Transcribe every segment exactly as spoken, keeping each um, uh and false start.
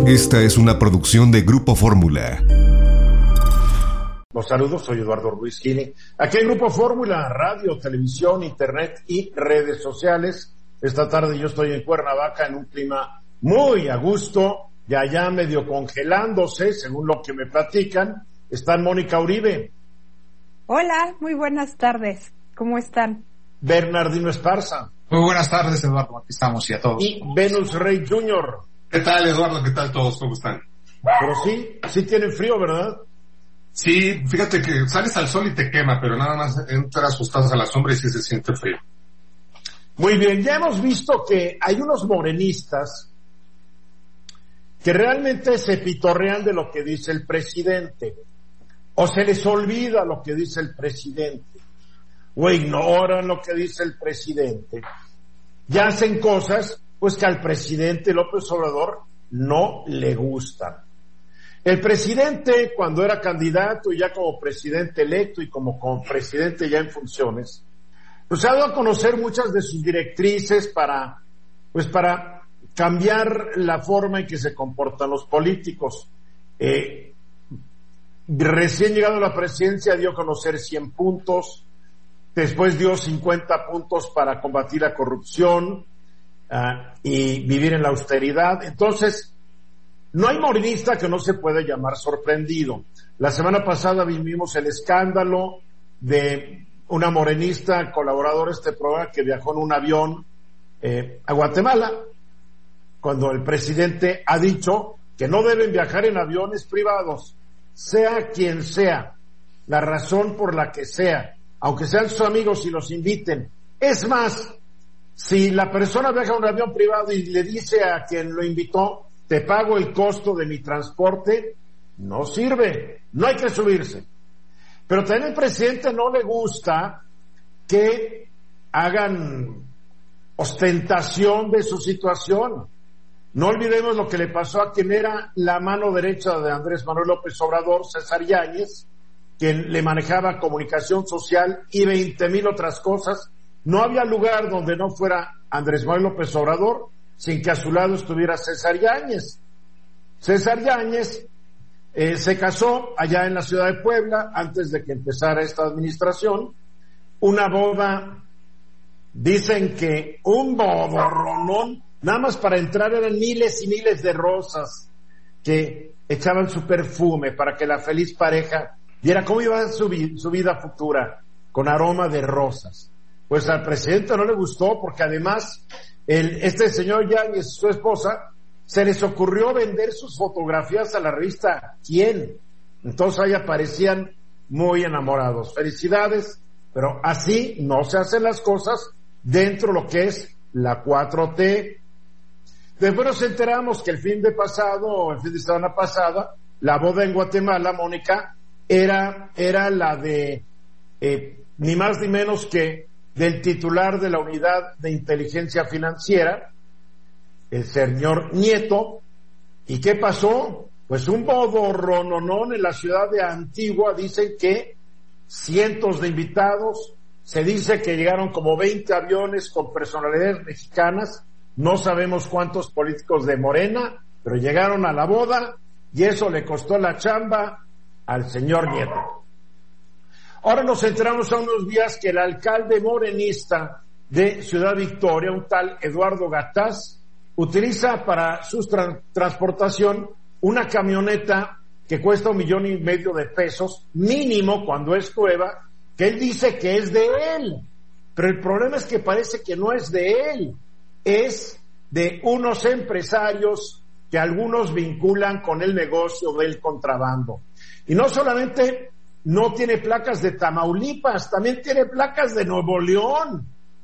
Esta es una producción de Grupo Fórmula. Los saludos, soy Eduardo Ruiz Gini. Aquí en Grupo Fórmula, radio, televisión, internet y redes sociales. Esta tarde yo estoy en Cuernavaca en un clima muy a gusto, y allá medio congelándose, según lo que me platican. Está Mónica Uribe. Hola, muy buenas tardes. ¿Cómo están? Bernardino Esparza. Muy buenas tardes, Eduardo. Aquí estamos y a todos. Y Venus Rey junior ¿Qué tal, Eduardo? ¿Qué tal todos? ¿Cómo están? Pero sí, sí tienen frío, ¿verdad? Sí, fíjate que sales al sol y te quema, pero nada más entras o estás a la sombra y sí se siente frío. Muy bien, ya hemos visto que hay unos morenistas que realmente se pitorrean de lo que dice el presidente, o se les olvida lo que dice el presidente, o ignoran lo que dice el presidente, ya hacen cosas pues que al presidente López Obrador no le gustan. El presidente, cuando era candidato y ya como presidente electo y como, como presidente ya en funciones, pues ha dado a conocer muchas de sus directrices para, pues para cambiar la forma en que se comportan los políticos. Eh, recién llegado a la presidencia dio a conocer cien puntos, después dio cincuenta puntos para combatir la corrupción uh, y vivir en la austeridad. Entonces, no hay morenista que no se pueda llamar sorprendido. La semana pasada vivimos el escándalo de una morenista colaboradora de este programa que viajó en un avión eh, a Guatemala, cuando el presidente ha dicho que no deben viajar en aviones privados, sea quien sea, la razón por la que sea, aunque sean sus amigos y los inviten. Es más, si la persona viaja en un avión privado y le dice a quien lo invitó, te pago el costo de mi transporte, no sirve, no hay que subirse. Pero también al presidente no le gusta que hagan ostentación de su situación. No olvidemos lo que le pasó a quien era la mano derecha de Andrés Manuel López Obrador, César Yáñez, quien le manejaba comunicación social y veinte mil otras cosas. No había lugar donde no fuera Andrés Manuel López Obrador sin que a su lado estuviera César Yáñez. César Yáñez eh, se casó allá en la ciudad de Puebla antes de que empezara esta administración. Una boda, dicen que un bodorronón, nada más para entrar eran miles y miles de rosas que echaban su perfume para que la feliz pareja viera cómo iba su, vi- su vida futura, con aroma de rosas. Pues al presidente no le gustó porque además el, este señor Yáñez y su esposa se les ocurrió vender sus fotografías a la revista ¿Quién? Entonces ahí aparecían muy enamorados. Felicidades, pero así no se hacen las cosas dentro de lo que es la cuatro T. Después nos enteramos que el fin de pasado, el fin de semana pasada, la boda en Guatemala, Mónica, era, era la de eh, ni más ni menos que del titular de la Unidad de Inteligencia Financiera, el señor Nieto. ¿Y qué pasó? Pues un bodorrononón en la ciudad de Antigua. Dicen que cientos de invitados, se dice que llegaron como veinte aviones con personalidades mexicanas, no sabemos cuántos políticos de Morena, pero llegaron a la boda y eso le costó la chamba al señor Nieto. Ahora nos enteramos a unos días que el alcalde morenista de Ciudad Victoria, un tal Eduardo Gataz, utiliza para su tra- transportación una camioneta que cuesta un millón y medio de pesos, mínimo cuando es nueva, que él dice que es de él. Pero el problema es que parece que no es de él, es de unos empresarios que algunos vinculan con el negocio del contrabando. Y no solamente no tiene placas de Tamaulipas, también tiene placas de Nuevo León.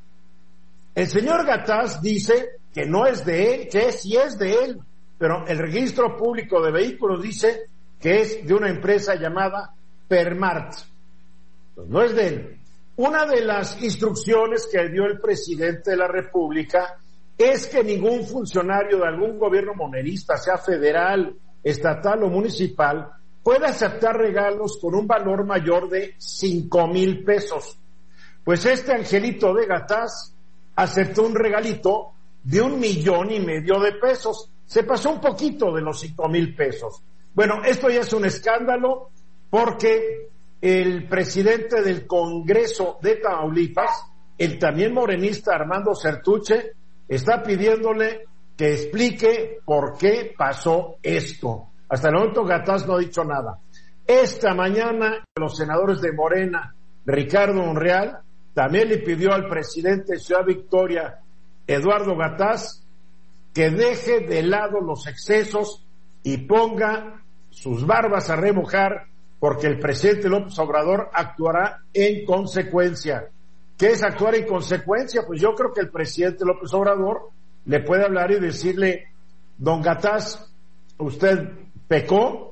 El señor Gataz dice que no es de él, que sí es de él, pero el registro público de vehículos dice que es de una empresa llamada Permart. Pues no es de él. Una de las instrucciones que dio el presidente de la República es que ningún funcionario de algún gobierno monerista, sea federal, estatal o municipal, pueda aceptar regalos con un valor mayor de cinco mil pesos. Pues este angelito de Gataz aceptó un regalito de un millón y medio de pesos. se pasó un poquito de los cinco mil pesos. Bueno, esto ya es un escándalo porque el presidente del Congreso de Tamaulipas, el también morenista Armando Certuche, está pidiéndole que explique por qué pasó esto. Hasta el momento Gataz no ha dicho nada. Esta mañana los senadores de Morena, Ricardo Monreal, también le pidió al presidente de Ciudad Victoria, Eduardo Gataz, que deje de lado los excesos y ponga sus barbas a remojar, porque el presidente López Obrador actuará en consecuencia. ¿Qué es actuar en consecuencia? Pues yo creo que el presidente López Obrador le puede hablar y decirle: don Gataz, usted pecó,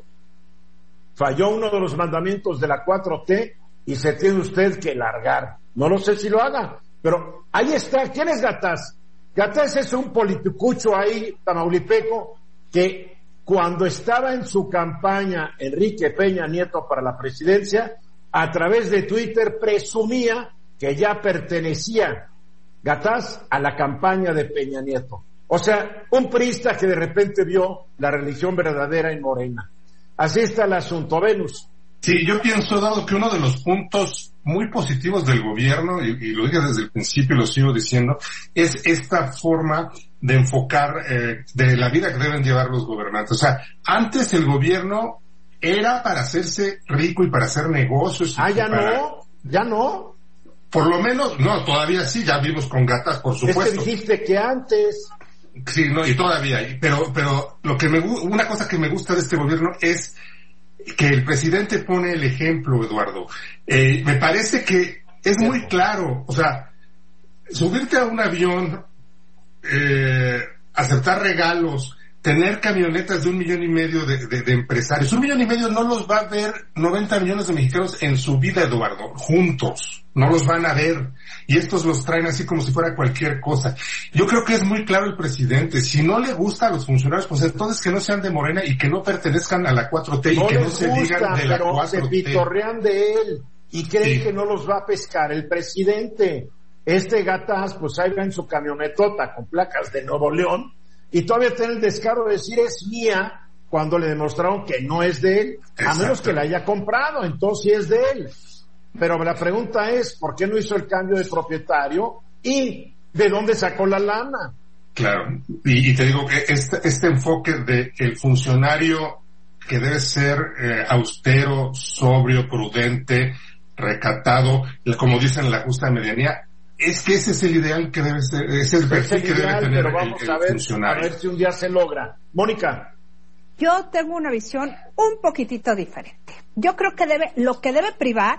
falló uno de los mandamientos de la cuatro T y se tiene usted que largar. No lo sé si lo haga, pero ahí está. ¿Quién es Gataz? Gataz es un politicucho ahí, tamaulipeco, que cuando estaba en su campaña Enrique Peña Nieto para la presidencia, a través de Twitter presumía que ya pertenecía Gataz a la campaña de Peña Nieto. O sea, un priista que de repente vio la religión verdadera en Morena. Así está el asunto, Venus. Sí, yo pienso, dado que uno de los puntos muy positivos del gobierno, y, y lo dije desde el principio y lo sigo diciendo, es esta forma de enfocar eh, de la vida que deben llevar los gobernantes. O sea, antes el gobierno era para hacerse rico y para hacer negocios. Ah, ya para... no, ya no. Por lo menos, no, todavía sí, ya vimos con Gataz, por supuesto. Es que dijiste que antes. Sí, no, y todavía, pero, pero lo que me, una cosa que me gusta de este gobierno es que el presidente pone el ejemplo, Eduardo. Eh, me parece que es muy claro, o sea, subirte a un avión, eh, aceptar regalos, tener camionetas de un millón y medio de, de, de empresarios. Un millón y medio no los va a ver noventa millones de mexicanos en su vida, Eduardo, juntos. No los van a ver. Y estos los traen así como si fuera cualquier cosa. Yo creo que es muy claro el presidente. Si no le gusta a los funcionarios, pues entonces que no sean de Morena y que no pertenezcan a la cuatro T no y que no les se gusta, digan de la pero cuatro T. Se pitorrean de él y creen Sí. que no los va a pescar el presidente. Este Gataz, pues ahí va en su camionetota con placas de Nuevo León y todavía tiene el descaro de decir es mía cuando le demostraron que no es de él, a menos que la haya comprado, entonces sí es de él. Pero la pregunta es, ¿por qué no hizo el cambio de propietario? ¿Y de dónde sacó la lana? Claro, y, y te digo que este, este enfoque de el funcionario que debe ser eh, austero, sobrio, prudente, recatado, como dicen en la justa medianía, es que ese es el ideal que debe ser, ese es el perfil es el que ideal, debe tener pero vamos el, el a ver, funcionario. A ver si un día se logra. Mónica. Yo tengo una visión un poquitito diferente. Yo creo que debe, lo que debe privar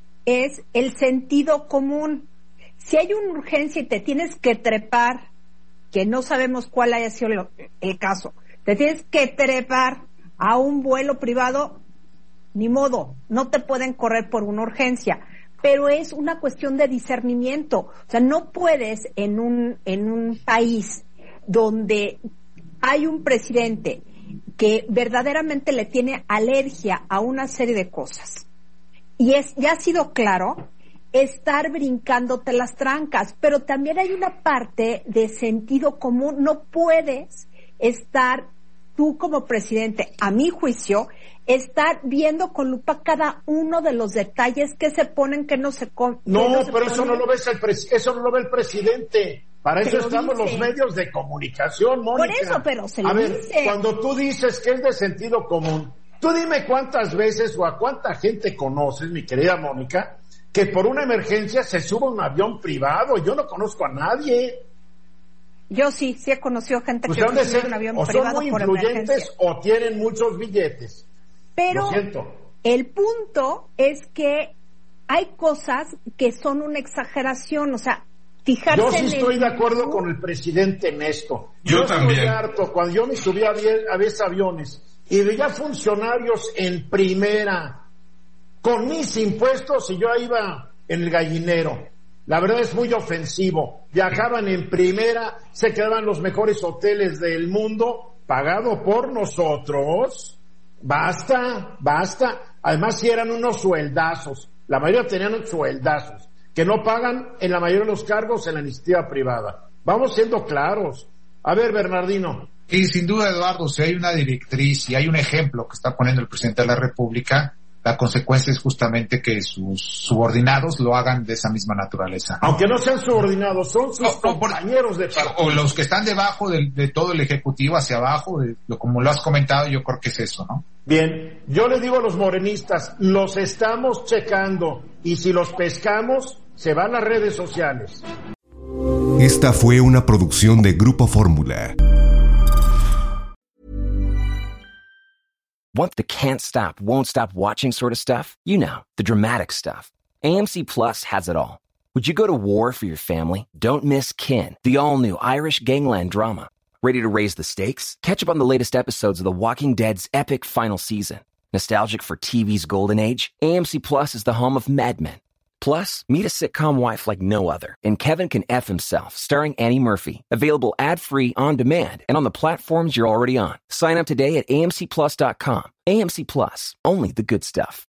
es el sentido común. Si hay una urgencia y te tienes que trepar, que no sabemos cuál haya sido lo, el caso, te tienes que trepar a un vuelo privado, ni modo, no te pueden correr por una urgencia, pero es una cuestión de discernimiento. O sea, no puedes en un, en un país donde hay un presidente que verdaderamente le tiene alergia a una serie de cosas, y es, ya ha sido claro, estar brincándote las trancas, pero también hay una parte de sentido común. No puedes estar tú como presidente, a mi juicio, estar viendo con lupa cada uno de los detalles que se ponen, que no se con, no, no se pero ponen. eso no lo ves el pres- eso no lo ve el presidente. Para eso estamos dice. Los medios de comunicación, Mónica. Por eso, pero se lo a ver, dice. Cuando tú dices que es de sentido común, tú dime cuántas veces o a cuánta gente conoces, mi querida Mónica, que por una emergencia se suba a un avión privado. Yo no conozco a nadie. Yo sí, sí he conocido gente pues que se sube a un avión o privado son muy por influyentes emergencia. O tienen muchos billetes. Pero lo siento. El punto es que hay cosas que son una exageración, o sea, fijarse yo sí en estoy el... de acuerdo con el presidente en esto. Yo, yo también. Estoy harto. Cuando yo me subí a, a veces aviones y veía funcionarios en primera con mis impuestos y yo iba en el gallinero. La verdad es muy ofensivo. Viajaban en primera, se quedaban en los mejores hoteles del mundo, pagado por nosotros. Basta, basta. Además, si eran unos sueldazos. La mayoría tenían sueldazos que no pagan en la mayoría de los cargos en la iniciativa privada. Vamos siendo claros. A ver, Bernardino. Y sin duda, Eduardo, si hay una directriz y hay un ejemplo que está poniendo el presidente de la República, la consecuencia es justamente que sus subordinados lo hagan de esa misma naturaleza. Aunque no sean subordinados, son sus o, compañeros de partido. O los que están debajo de, de todo el Ejecutivo hacia abajo, de, lo, como lo has comentado, yo creo que es eso, ¿no? Bien, yo le digo a los morenistas, los estamos checando y si los pescamos, se van a redes sociales. Esta fue una producción de Grupo Fórmula. Want the can't stop, won't stop watching sort of stuff? You know, the dramatic stuff. A M C Plus has it all. Would you go to war for your family? Don't miss Kin, the all-new Irish gangland drama. Ready to raise the stakes? Catch up on the latest episodes of The Walking Dead's epic final season. Nostalgic for T V's golden age? A M C Plus is the home of Mad Men. Plus, meet a sitcom wife like no other in Kevin Can F Himself, starring Annie Murphy. Available ad-free, on demand, and on the platforms you're already on. Sign up today at A M C plus dot com. A M C Plus, only the good stuff.